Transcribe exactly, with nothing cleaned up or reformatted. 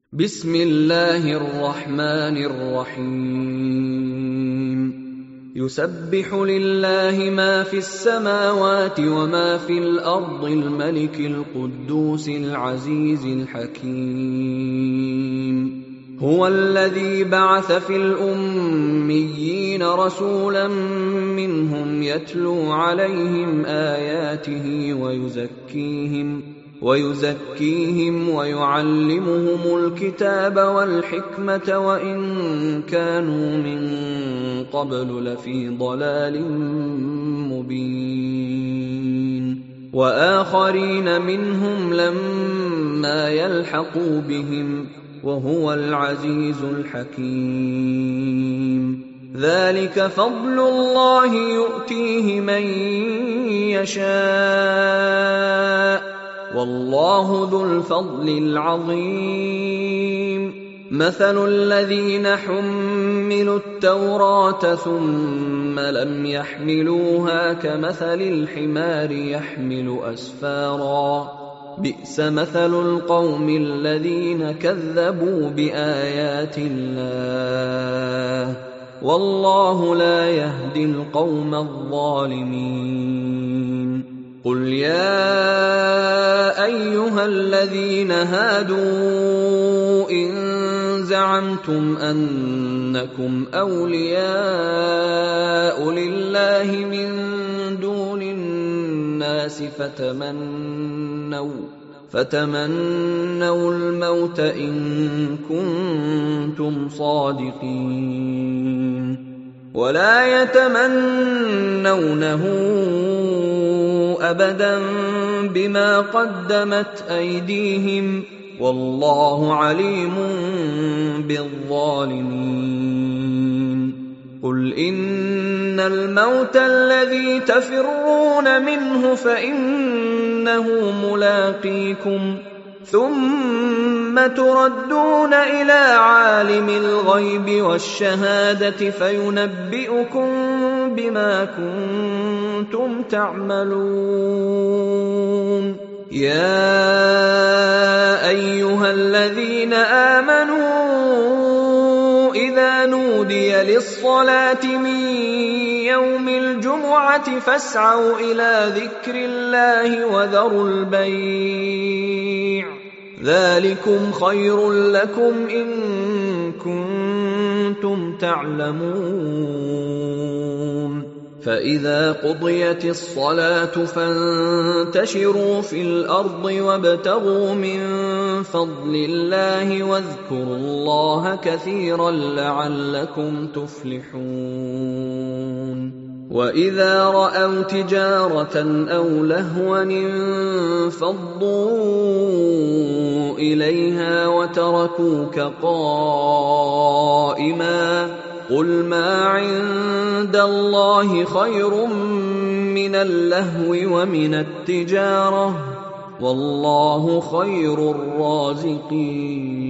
بسم الله الرحمن الرحيم يسبح لله ما في السماوات وما في الأرض الملك القدوس العزيز الحكيم هو الذي بعث في الأميين رسولا منهم يتلو عليهم آياته ويزكيهم ويزكيهم ويعلمهم الكتاب والحكمة وإن كانوا من قبل لفي ضلال مبين وآخرين منهم لما يلحقوا بهم وهو العزيز الحكيم ذلك فضل الله يؤتيه من يشاء والله ذو الفضل العظيم مثل الذين حملوا التوراة ثم لم يحملوها كمثل الحمار يحمل أسفارا بئس مثل القوم الذين كذبوا بآيات الله والله لا يهدي القوم الظالمين قل يا أيها الذين هادوا إن زعمتم أنكم أولياء لله من دون الناس فتمنوا فتمنوا الموت إن كنتم صادقين ولا يتمنونه أبدا بما قدمت أيديهم والله عليم بالظالمين قل إن الموت الذي تفرون منه فإنه ملاقيكم ثم تردون إلى عالم الغيب والشهادة فينبئكم بما كنتم تعملون يا أيها الذين آمنوا إذا نودي للصلاة من يوم الجمعة فاسعوا إلى ذكر الله وذروا البيع ذلكم خير لكم إن كنتم تعلمون فإذا قضيت الصلاة فانتشروا في الأرض وابتغوا من فضل الله واذكروا الله كثيرا لعلكم تفلحون وإذا رأوا تجارة أو لهوا انفضوا إليها وتركوك قائما قل ما عند الله خير من اللهو ومن التجارة والله خير الرازقين